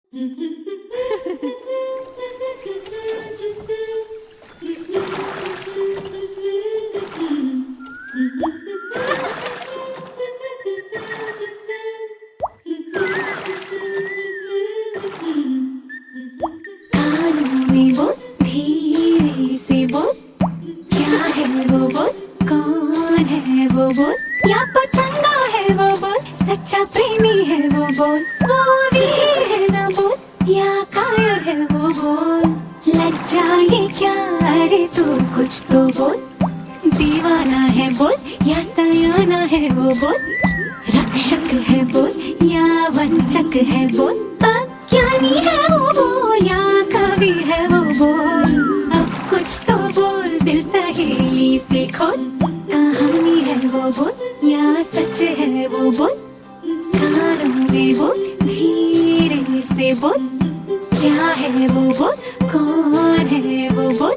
कानों में बोल, धीरे से बोल, क्या है वो बोल, कौन है वो बोल, या पतंगा है वो बोल, सच्चा प्रेमी है वो बोल, वो वीर है ना बोल, या कायर है वो बोल। लग जाए क्या, अरे तू कुछ तो बोल, दीवाना है बोल, या सयाना है वो बोल, रक्षक है बोल, या वंचक है बोल, अज्ञानी है वो बोल, या कवि है वो बोल। अब कुछ तो बोल, दिल सहेली से खोल, कहानी है वो बोल, या सच है वो बोल, कानों में बोल, धीरे से बोल, क्या है वो बोल, कौन है वो बोल।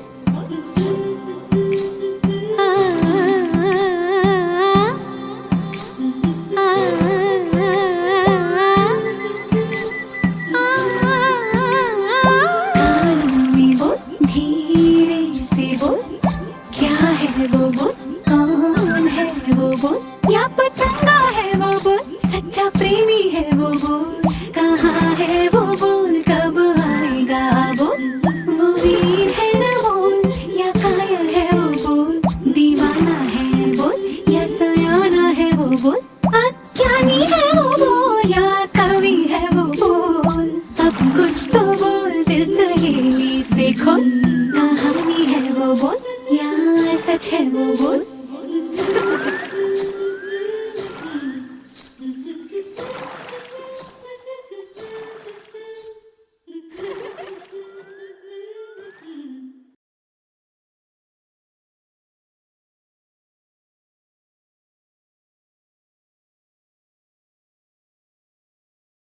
वो बोल, कौन है वो बोल, या पतंगा है वो बोल, सच्चा प्रेमी है वो बोल, कहाँ है वो बोल, कब आएगा बोल, वो वीर है ना बोल, या कायर है वो बोल, दीवाना है बोल, या सयाना है वो बोल, अज्ञानी है वो बोल, या कवि है वो बोल। अब कुछ तो बोल, दिल सहेली से खोल, कहानी है वो बोल, या सच है वो बोल।